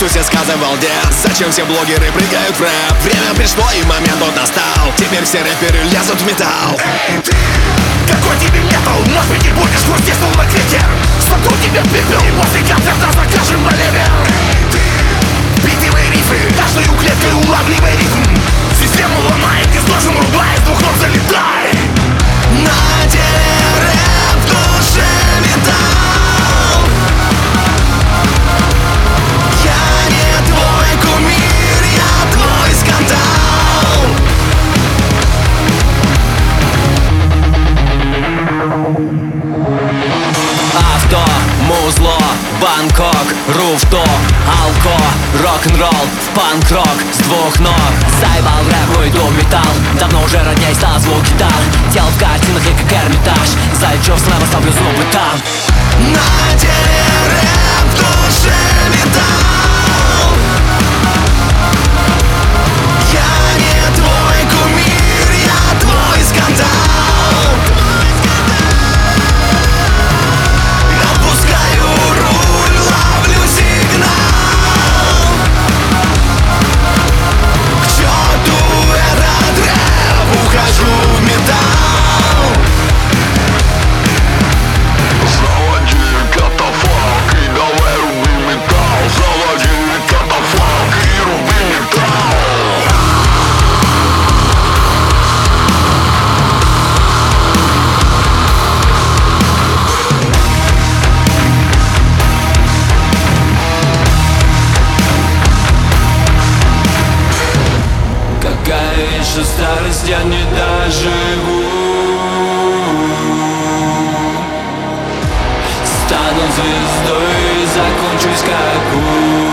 Туся сказывал дед, зачем все блогеры прыгают в рэп? Время пришло и момент он настал. Теперь все рэперы лезут в металл. Эй, ты, какой тебе метал? Нахуй не будешь, пусть здесь на ветер. Сотру тебе в пепел и после концерта закажем боливер. Эй, ты, битые рифы, каждую клеткой улавливай ритм. Систему ломай, не сложим рубай, с двух ног залетай. На теле рэп, в душе металл. Я не твой кумир, я твой скандал. Авто, музло, Бангкок, руфто, алко, рок-н-ролл, в панк-рок с двух ног. Заебал рэп, мой дом металл. Давно уже родней стал звук гитар. Тело в картинах, я как Эрмитаж. Зайчев снова ставлю зубы там. На теле рэп, в душе металл. Я не твой кумир, я твой скандал. Опускаю руль, ловлю сигнал. К черту этот рэп, ухожу в металл. Заводи катафалк и давай руби металл. Заводи катафалк и руби металл. Какая еще старость, я не доживу. Стану звездой и закончусь как у.